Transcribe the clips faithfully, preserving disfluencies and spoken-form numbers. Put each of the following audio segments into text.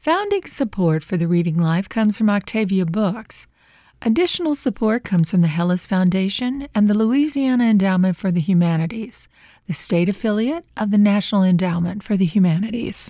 Founding support for the Reading Life comes from Octavia Books. Additional support comes from the Hellas Foundation and the Louisiana Endowment for the Humanities, the state affiliate of the National Endowment for the Humanities.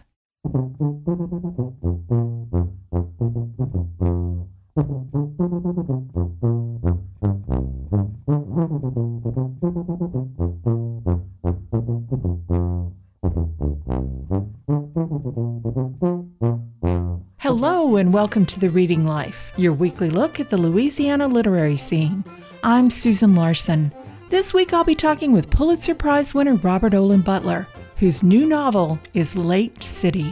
Hello and welcome to The Reading Life, your weekly look at the Louisiana literary scene. I'm Susan Larson. This week I'll be talking with Pulitzer Prize winner Robert Olen Butler, whose new novel is Late City.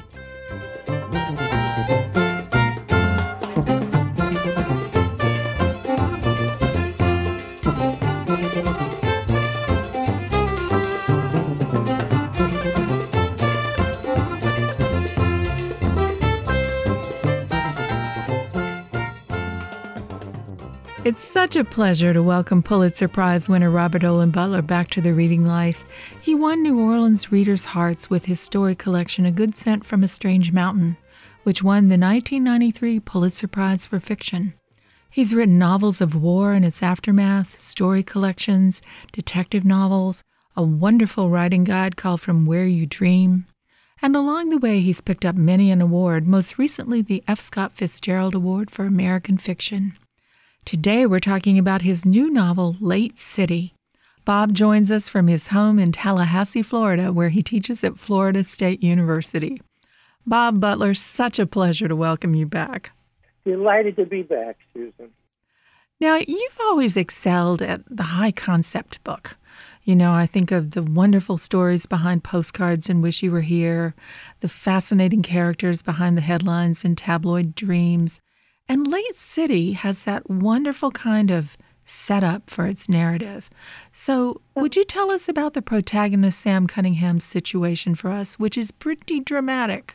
It's such a pleasure to welcome Pulitzer Prize winner Robert Olen Butler back to The Reading Life. He won New Orleans readers' hearts with his story collection A Good Scent from a Strange Mountain, which won the nineteen ninety-three Pulitzer Prize for Fiction. He's written novels of war and its aftermath, story collections, detective novels, a wonderful writing guide called From Where You Dream. And along the way, he's picked up many an award, most recently the F. Scott Fitzgerald Award for American Fiction. Today, we're talking about his new novel, Late City. Bob joins us from his home in Tallahassee, Florida, where he teaches at Florida State University. Bob Butler, such a pleasure to welcome you back. Delighted to be back, Susan. Now, you've always excelled at the high-concept book. You know, I think of the wonderful stories behind Postcards and Wish You Were Here, the fascinating characters behind the headlines in Tabloid Dreams. And Late City has that wonderful kind of setup for its narrative. So would you tell us about the protagonist Sam Cunningham's situation for us, which is pretty dramatic?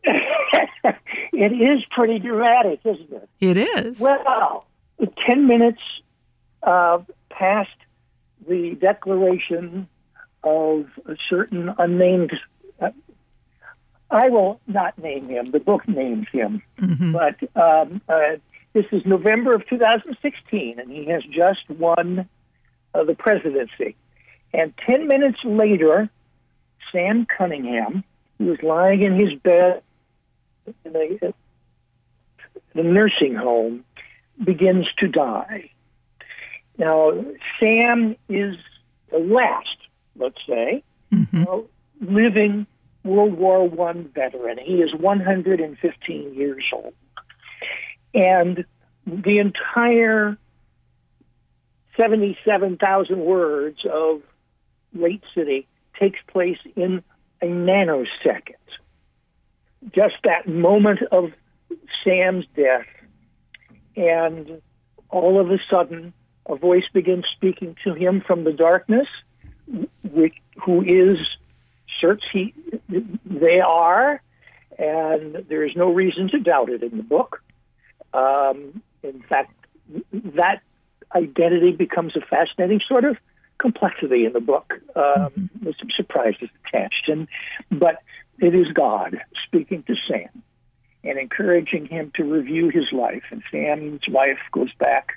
It is pretty dramatic, isn't it? It is. Well, ten minutes uh, past the declaration of a certain unnamed... Uh, I will not name him. The book names him. Mm-hmm. But um, uh, this is November of two thousand sixteen, and he has just won uh, the presidency. And ten minutes later, Sam Cunningham, who was lying in his bed in a, in a nursing home, begins to die. Now, Sam is the last, let's say, mm-hmm. uh, living World War One veteran. He is one hundred fifteen years old. And the entire seventy-seven thousand words of Late City takes place in a nanosecond. Just that moment of Sam's death. And all of a sudden, a voice begins speaking to him from the darkness, which, who is Search he, they are, and there is no reason to doubt it in the book. Um, in fact, that identity becomes a fascinating sort of complexity in the book, um, mm-hmm. with some surprises attached. And, but it is God speaking to Sam and encouraging him to review his life. And Sam's life goes back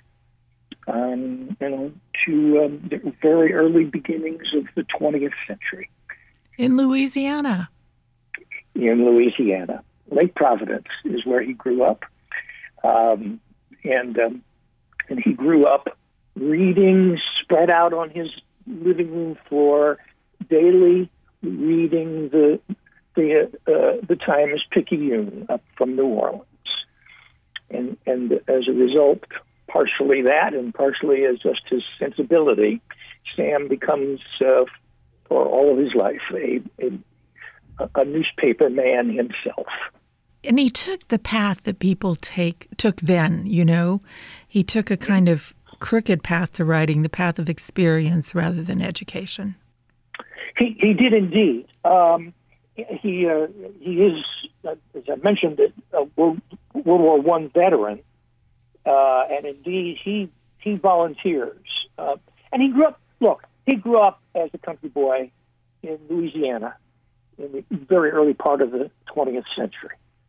um, you know, to um, the very early beginnings of the twentieth century. In Louisiana. In Louisiana. Lake Providence is where he grew up. Um, and um, and he grew up reading, spread out on his living room floor, daily reading the the uh, the Times-Picayune up from New Orleans. And, and as a result, partially that and partially as just his sensibility, Sam becomes... Uh, for all of his life, a, a, a newspaper man himself. And he took the path that people take took then, you know. He took a kind of crooked path to writing, the path of experience rather than education. He he did indeed. Um, he uh, he is, uh, as I mentioned, a World, World War One veteran, uh, and indeed he he volunteers. Uh, and he grew up. Look. He grew up as a country boy in Louisiana in the very early part of the twentieth century.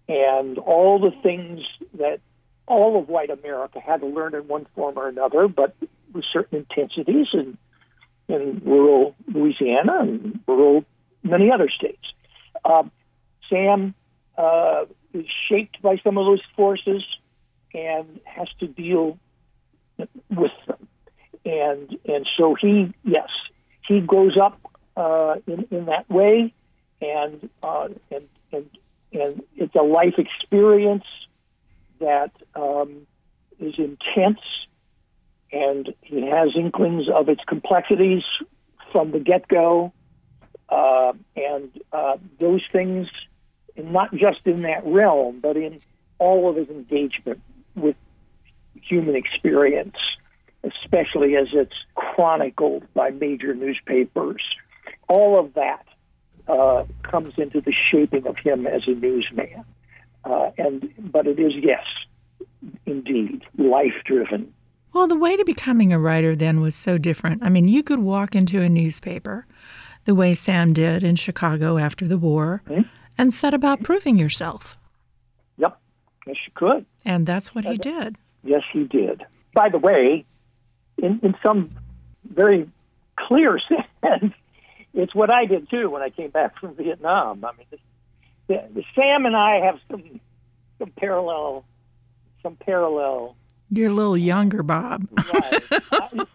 and all the things that all of white America had to learn in one form or another, but with certain intensities in, in rural Louisiana and rural many other states. Uh, Sam uh, is shaped by some of those forces and has to deal with them. And and so he, yes, he grows up uh, in, in that way, and, uh, and, and, and it's a life experience that um, is intense, and he has inklings of its complexities from the get-go, uh, and uh, those things, not just in that realm, but in all of his engagement with human experience, especially as it's chronicled by major newspapers. All of that uh, comes into the shaping of him as a newsman. Uh, and but it is, yes, indeed, life-driven. Well, the way to becoming a writer then was so different. I mean, you could walk into a newspaper the way Sam did in Chicago after the war mm-hmm. and set about proving yourself. Yep, yes, you could. And that's what he did. Yes, he did. By the way, in, in some very clear sense, it's what I did, too, when I came back from Vietnam. I mean, the, the, the Sam and I have some some parallel, some parallel. You're a little younger, Bob. Right. I,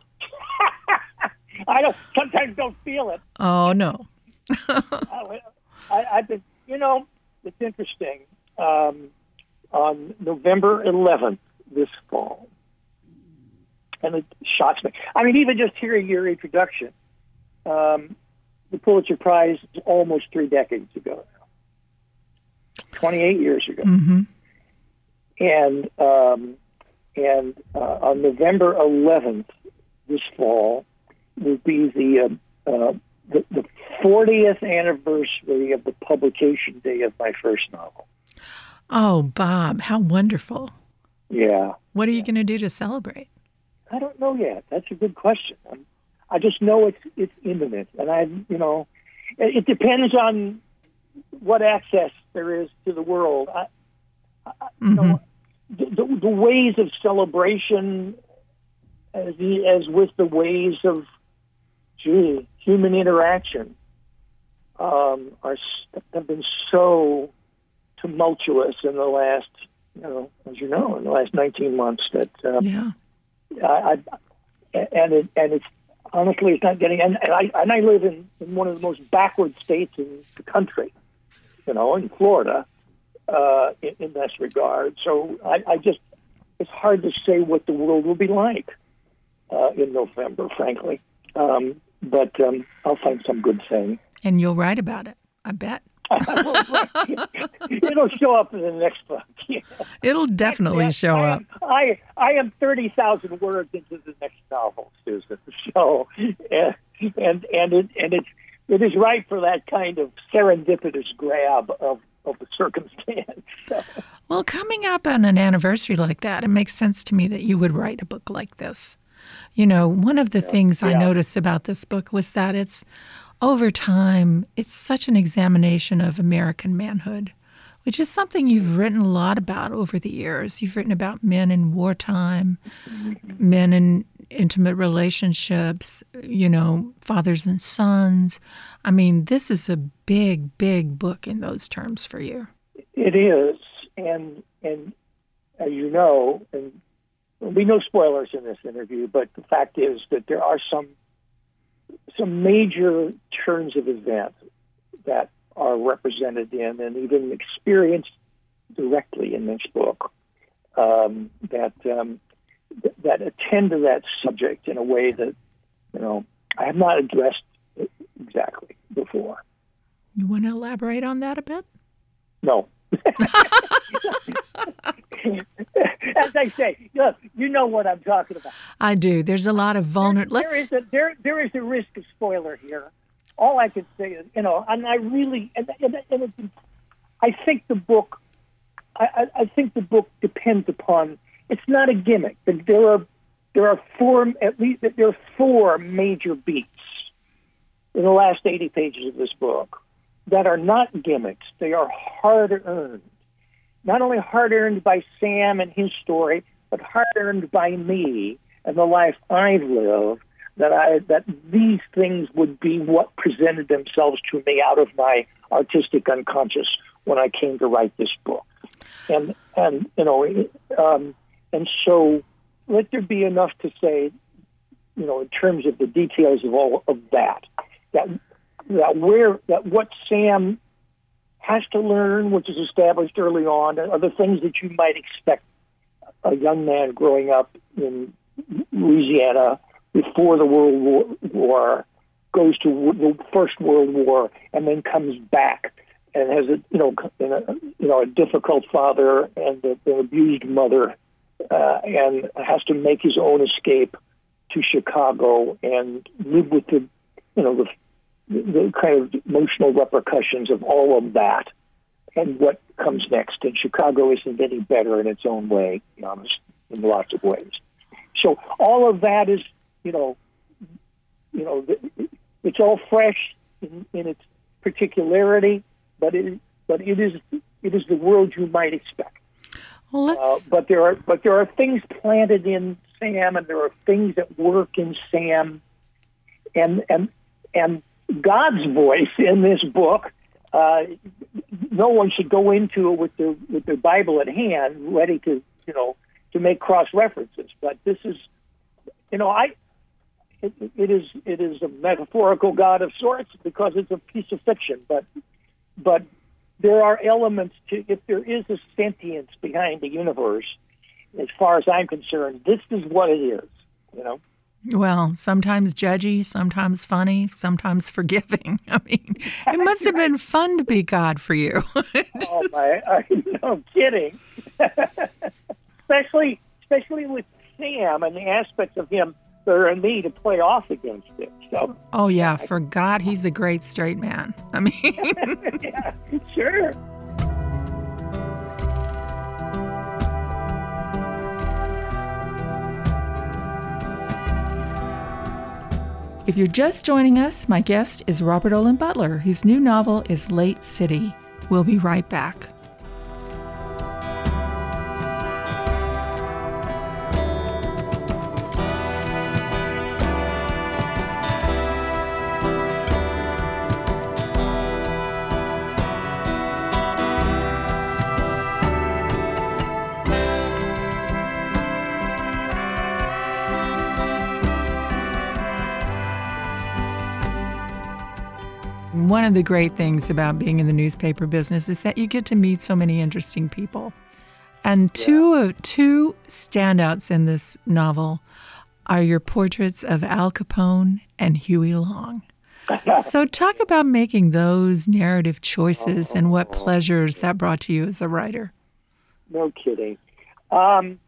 I don't sometimes don't feel it. Oh, no. I, I, I've been, you know, it's interesting. Um, on November eleventh this fall, and it shocks me. I mean, even just hearing your introduction, um, the Pulitzer Prize is almost three decades ago now, twenty-eight years ago. Mm-hmm. And um, and uh, on November eleventh this fall will be the, uh, uh, the the fortieth anniversary of the publication day of my first novel. Oh, Bob, how wonderful. Yeah. What are you yeah. going to do to celebrate? I don't know yet. That's a good question. I'm, I just know it's it's imminent, and I, you know, it, it depends on what access there is to the world. I, I, mm-hmm. you know, the, the, the ways of celebration, as the, as with the ways of, gee, human interaction, um, are have been so tumultuous in the last, you know, as you know, in the last nineteen months that uh, yeah, I, I and it and it's honestly it's not getting and, and I and I live in, in one of the most backward states in the country, you know, in Florida, uh, in, in this regard. So I, I just it's hard to say what the world will be like uh, in November, frankly. Um, but um, I'll find some good thing, and you'll write about it, I bet. It'll show up in the next book. Yeah. It'll definitely I, show I up. Am, I I am thirty thousand words into the next novel, Susan. So and and and it and it's it is right for that kind of serendipitous grab of of the circumstance. So. Well, coming up on an anniversary like that, it makes sense to me that you would write a book like this. You know, one of the yeah. things yeah. I noticed about this book was that it's. Over time, it's such an examination of American manhood, which is something you've written a lot about over the years. You've written about men in wartime, men in intimate relationships, you know, fathers and sons. I mean, this is a big, big book in those terms for you. It is, and and as you know, and there'll be no spoilers in this interview, but the fact is that there are some some major turns of events that are represented in and even experienced directly in this book um, that um, th- that attend to that subject in a way that, you know, I have not addressed it exactly before. You want to elaborate on that a bit? No. As I say, look, you know what I'm talking about. I do. There's a lot of vulnerable. There, there is a there there is a risk of spoiler here. All I can say is, you know, and I really, and, and, and it, I think the book, I, I think the book depends upon. It's not a gimmick. There are there are four at least there are four major beats in the last eighty pages of this book that are not gimmicks. They are hard earned. not only hard-earned by Sam and his story, but hard-earned by me and the life I've lived, that I that these things would be what presented themselves to me out of my artistic unconscious when I came to write this book. And, and you know, um, and so let there be enough to say, you know, in terms of the details of all of that, that that where that what Sam has to learn, which is established early on, are the things that you might expect a young man growing up in Louisiana before the World War goes to the First World War and then comes back and has a you know a, you know a difficult father and a, an abused mother, uh, and has to make his own escape to Chicago and live with the you know the the kind of emotional repercussions of all of that and what comes next. And Chicago isn't any better in its own way, to be honest, in lots of ways. So all of that is, you know, you know, it's all fresh in, in its particularity, but it, but it is it is the world you might expect. Well, let's... Uh, but there are but there are things planted in Sam, and there are things that work in Sam, and and and God's voice in this book. Uh, no one should go into it with their with their Bible at hand, ready to you know to make cross references. But this is, you know, I it, it is it is a metaphorical God of sorts because it's a piece of fiction. But but there are elements to, if there is a sentience behind the universe, as far as I'm concerned, this is what it is. You know. Well, sometimes judgy, sometimes funny, sometimes forgiving. I mean, it must have been fun to be God for you. Oh my! I, no kidding. especially, especially with Sam and the aspects of him that are in me to play off against it. So. Oh yeah, for God, he's a great straight man. I mean. Yeah, sure. If you're just joining us, my guest is Robert Olen Butler, whose new novel is Late City. We'll be right back. One of the great things about being in the newspaper business is that you get to meet so many interesting people. And two yeah. of two standouts in this novel are your portraits of Al Capone and Huey Long. So talk about making those narrative choices oh, and what pleasures that brought to you as a writer. No kidding. Um,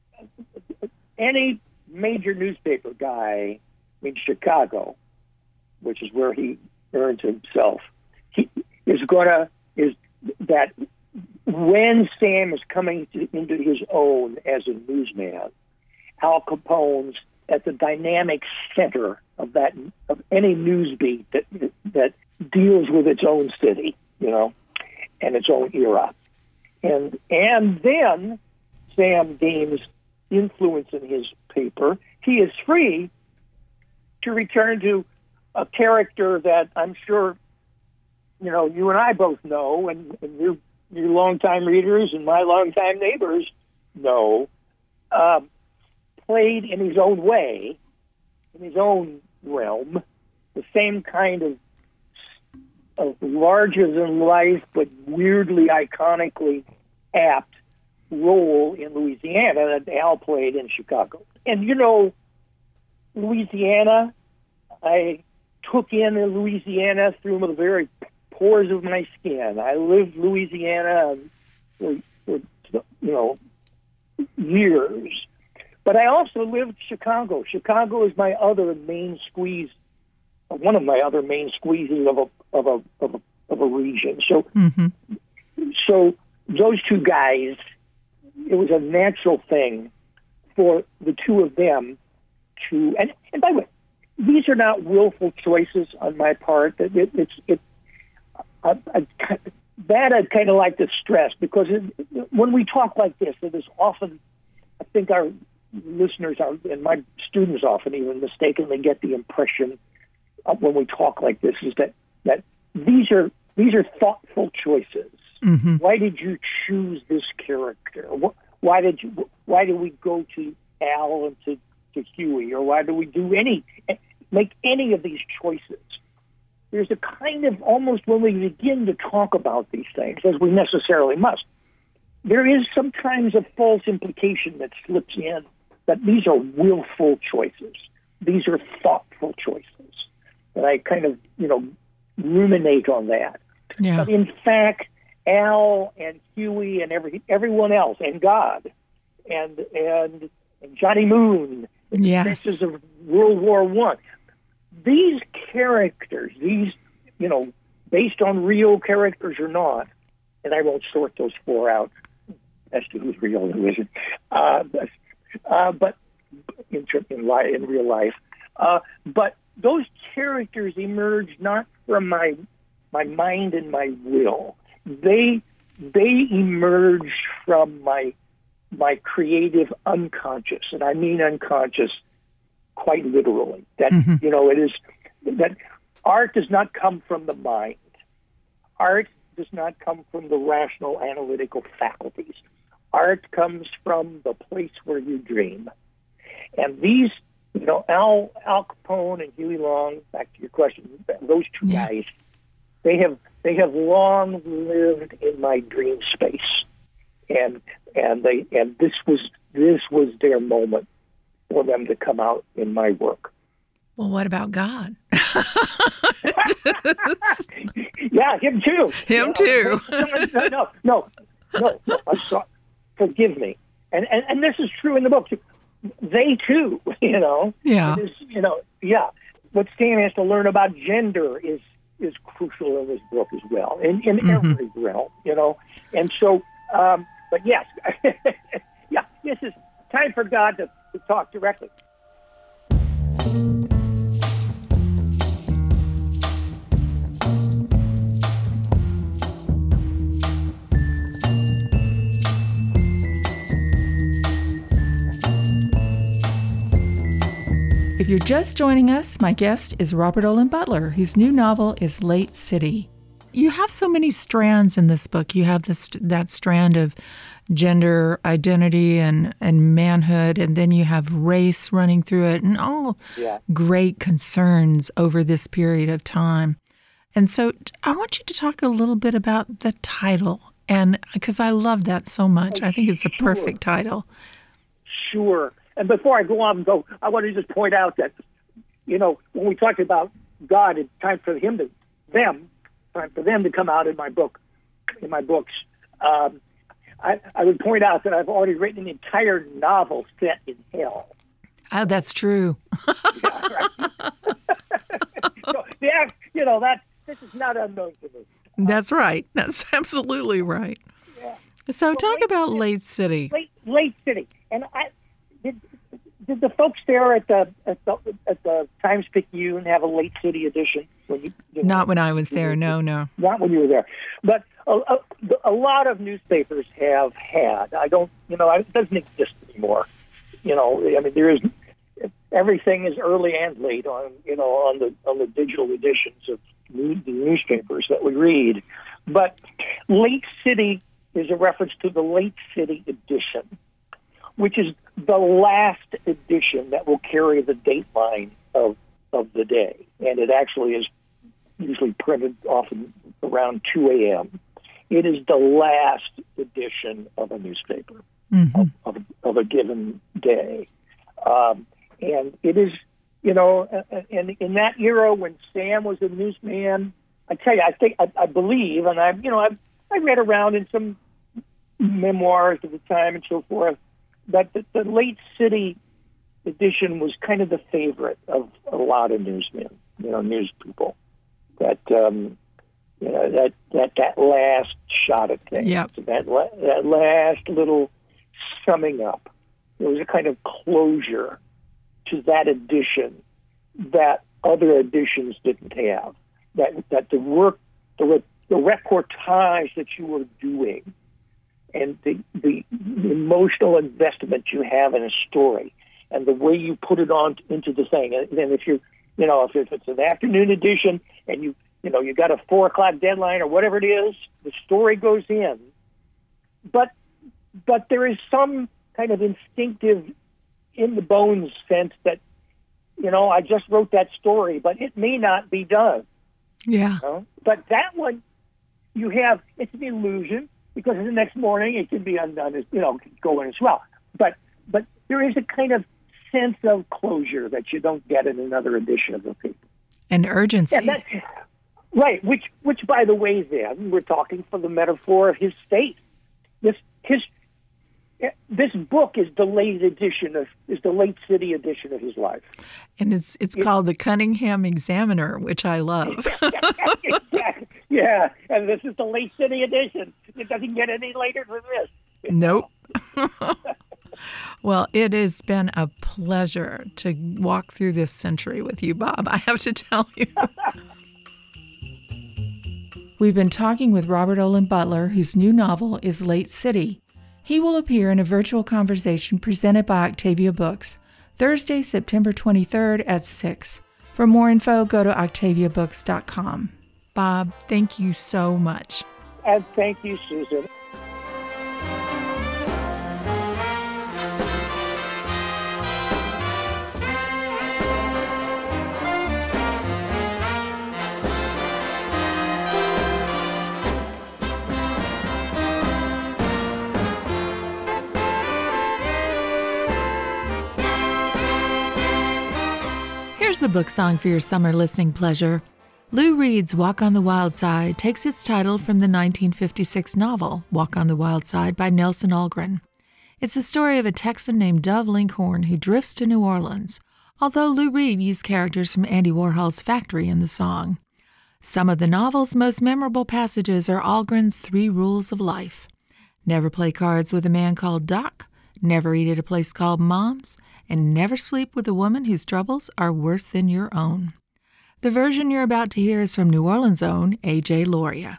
any major newspaper guy in Chicago, which is where he earns himself, he is going to, is that when Sam is coming to, into his own as a newsman, Al Capone's at the dynamic center of that, of any news beat that, that deals with its own city, you know, and its own era. And, and then Sam gains influence in his paper. He is free to return to a character that I'm sure, you know, you and I both know, and, and your, your longtime readers and my longtime neighbors know, uh, played in his own way, in his own realm, the same kind of, of larger-than-life but weirdly, iconically apt role in Louisiana that Al played in Chicago. And, you know, Louisiana, I took in Louisiana through the very pores of my skin. I lived Louisiana for, for you know, years. But I also lived Chicago. Chicago is my other main squeeze, one of my other main squeezes of a of a of a, of a region. So, mm-hmm. so those two guys, it was a natural thing for the two of them to. And, and by the way, these are not willful choices on my part. It, it, it's it. I, I, that I'd kind of like to stress, because it, when we talk like this, it is often, I think our listeners are, and my students often even mistakenly get the impression of when we talk like this is that, that these are these are thoughtful choices. Mm-hmm. Why did you choose this character? Why did you? Why did we go to Al and to, to Huey, or why do we do any make any of these choices? There's a kind of, almost when we begin to talk about these things, as we necessarily must, there is sometimes a false implication that slips in that these are willful choices. These are thoughtful choices. And I kind of, you know, ruminate on that. Yeah. But in fact, Al and Huey and every everyone else, and God, and and, and Johnny Moon, and the Yes. trenches of World War One. These characters, these, you know, based on real characters or not, and I won't sort those four out as to who's real and who isn't, uh, but, uh, but in, in, li- in real life, uh, but those characters emerge not from my my mind and my will. They they emerge from my my creative unconscious, and I mean unconscious quite literally. That Mm-hmm. you know, it is that art does not come from the mind. Art does not come from the rational analytical faculties. Art comes from the place where you dream. And these, you know, Al Al Capone and Huey Long, back to your question, those two Yeah. guys, they have they have long lived in my dream space. And and they and this was this was their moment for them to come out in my work. Well, what about God? Yeah, him too. Him You know, too. no, no, no, no, no. I'm sorry. Forgive me. And, and and this is true in the book too. They too, you know. Yeah. It is, you know, yeah. What Sam has to learn about gender is is crucial in this book as well, in in Mm-hmm. every realm, you know. And so, um, but yes, yeah, this is time for God to, to talk directly. If you're just joining us, my guest is Robert Olin Butler, whose new novel is Late City. You have so many strands in this book. You have this that strand of gender identity and, and manhood, and then you have race running through it, and all Yeah. great concerns over this period of time. And so I want you to talk a little bit about the title, and because I love that so much. I think it's a Sure. perfect title. Sure. And before I go on, though, I want to just point out that, you know, when we talked about God, it's time for him to, them, time for them to come out in my book, in my books. Um, I, I would point out that I've already written an entire novel set in hell. Oh, that's true. Yeah, right. So, yeah, you know, that this is not unknown to me. That's right. That's absolutely right. Yeah. So Well, talk Late about City- Late City. Late, Late City, and I did. Did the folks there at the at the at the Times Picayune have a Late City edition? When you, you know, Not when I was there. No, no. not when you were there, but a, a, a lot of newspapers have had. I don't, you know, it doesn't exist anymore. You know, I mean, there is everything is early and late on, you know, on the on the digital editions of the newspapers that we read. But Late City is a reference to the Late City edition, which is the last edition that will carry the date line of of the day, and it actually is usually printed often around two a.m. It is the last edition of a newspaper Mm-hmm. of, of, of a given day, um, and it is, you know, and in that era when Sam was a newsman, I tell you, I think I, I believe, and I, you know, I I read around in some memoirs of the time and so forth, that the, the Late City edition was kind of the favorite of a lot of newsmen, you know, news people. That um, you know, that that that last shot at things, Yep. that la- that last little summing up. There was a kind of closure to that edition that other editions didn't have. That that the work, the the reportage that you were doing and the, the emotional investment you have in a story and the way you put it on into the thing. And then if you, you know, if, if it's an afternoon edition and you, you know, you got a four o'clock deadline or whatever it is, the story goes in. But, but there is some kind of instinctive in the bones sense that, you know, I just wrote that story, but it may not be done. Yeah. You know? But that one, you have, it's an illusion because the next morning it can be undone, as you know, going as well. But but there is a kind of sense of closure that you don't get in another edition of the paper. And urgency. And that's, right, which, which, by the way, then, we're talking for the metaphor of his state. This his this book is the late edition of is the late city edition of his life, and it's it's it, called the Cunningham Examiner, which I love. Exactly. Yeah, and this is the late city edition. It doesn't get any later than this. Nope. Well, it has been a pleasure to walk through this century with you, Bob. I have to tell you. We've been talking with Robert Olen Butler, whose new novel is Late City. He will appear in a virtual conversation presented by Octavia Books, Thursday, September twenty-third at six. For more info, go to octavia books dot com. Bob, thank you so much. And thank you, Susan. Here's a book song for your summer listening pleasure. Lou Reed's Walk on the Wild Side takes its title from the nineteen fifty-six novel Walk on the Wild Side by Nelson Algren. It's the story of a Texan named Dove Linkhorn who drifts to New Orleans, although Lou Reed used characters from Andy Warhol's Factory in the song. Some of the novel's most memorable passages are Algren's three rules of life. Never play cards with a man called Doc, never eat at a place called Mom's, and never sleep with a woman whose troubles are worse than your own. The version you're about to hear is from New Orleans' own A J Loria.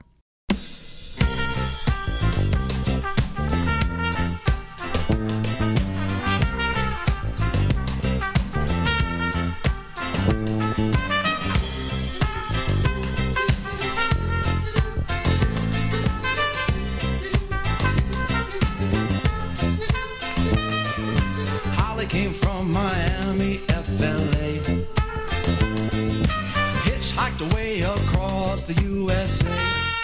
Came from Miami, F L A. Hitchhiked away across the U S A.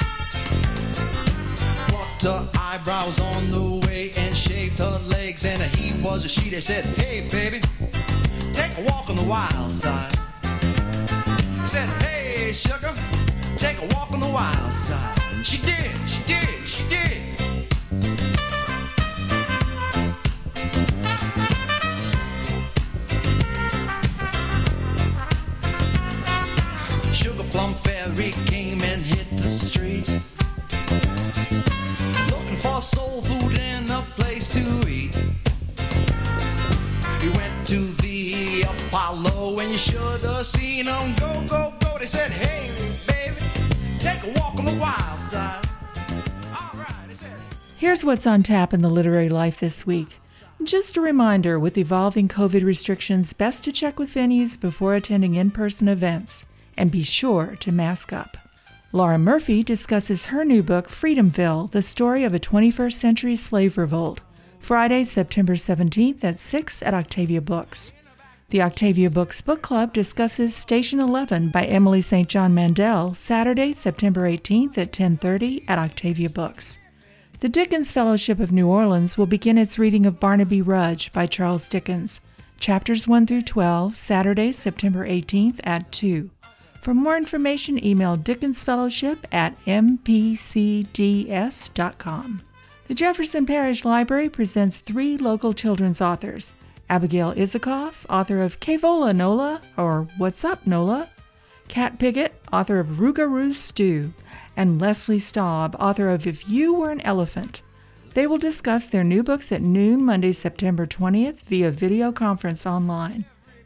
Plucked her eyebrows on the way and shaved her legs. And he was a she that said, hey, baby, take a walk on the wild side. He said, hey, sugar, take a walk on the wild side. And she did, she did, she did. Plum Fairy came and hit the streets, looking for soul food and a place to eat. He went to the Apollo and you should have seen him go, go, go. They said, hey, baby, take a walk on the wild side. All right, they said. Here's what's on tap in the literary life this week. Just a reminder, with evolving COVID restrictions, best to check with venues before attending in-person events. And be sure to mask up. Laura Murphy discusses her new book, Freedomville, the story of a twenty-first century slave revolt, Friday, September seventeenth at six at Octavia Books. The Octavia Books Book Club discusses Station eleven by Emily Saint John Mandel, Saturday, September eighteenth at ten thirty at Octavia Books. The Dickens Fellowship of New Orleans will begin its reading of Barnaby Rudge by Charles Dickens, chapters one through twelve, Saturday, September eighteenth at two. For more information, email dickensfellowship at m p c d s dot com. The Jefferson Parish Library presents three local children's authors: Abigail Isikoff, author of Kevola Nola, or What's Up Nola; Kat Piggott, author of Rougarou Stew; and Leslie Staub, author of If You Were an Elephant. They will discuss their new books at noon Monday, September twentieth via video conference online.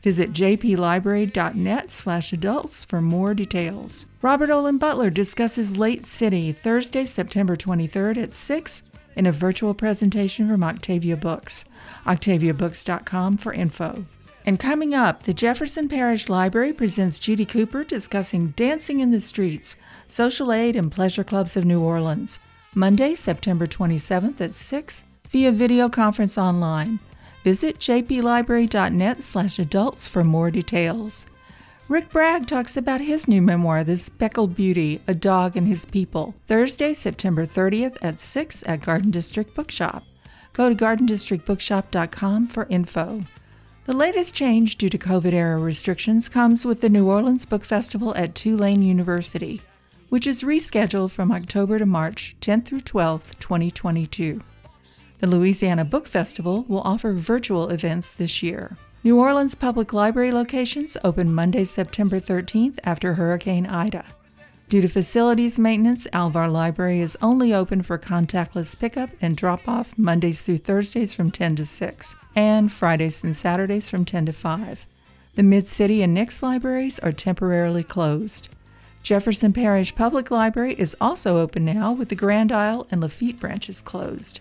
Visit jplibrary.net slash adults for more details. Robert Olin Butler discusses Late City Thursday, September twenty-third at six in a virtual presentation from Octavia Books. octavia books dot com for info. And coming up, the Jefferson Parish Library presents Judy Cooper discussing Dancing in the Streets, Social Aid and Pleasure Clubs of New Orleans, Monday, September twenty-seventh at six via video conference online. Visit jplibrary.net slash adults for more details. Rick Bragg talks about his new memoir, The Speckled Beauty, A Dog and His People, Thursday, September thirtieth at six at Garden District Bookshop. Go to garden district bookshop dot com for info. The latest change due to COVID-era restrictions comes with the New Orleans Book Festival at Tulane University, which is rescheduled from October to March tenth through twelfth, twenty twenty-two. The Louisiana Book Festival will offer virtual events this year. New Orleans Public Library locations open Monday, September thirteenth after Hurricane Ida. Due to facilities maintenance, Alvar Library is only open for contactless pickup and drop-off Mondays through Thursdays from ten to six, and Fridays and Saturdays from ten to five. The Mid-City and Nix libraries are temporarily closed. Jefferson Parish Public Library is also open now, with the Grand Isle and Lafitte branches closed.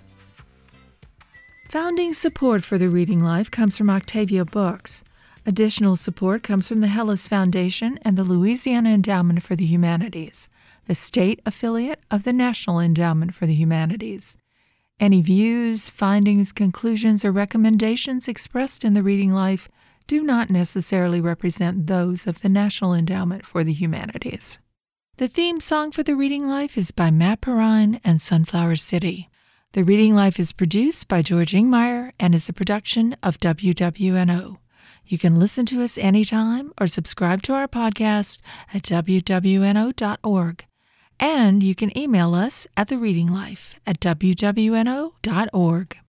Founding support for the Reading Life comes from Octavia Books. Additional support comes from the Hellis Foundation and the Louisiana Endowment for the Humanities, the state affiliate of the National Endowment for the Humanities. Any views, findings, conclusions, or recommendations expressed in the Reading Life do not necessarily represent those of the National Endowment for the Humanities. The theme song for the Reading Life is by Matt Perrine and Sunflower City. The Reading Life is produced by George Ingmeyer and is a production of W W N O. You can listen to us anytime or subscribe to our podcast at w w n o dot org. And you can email us at the Reading Life at w w n o dot org.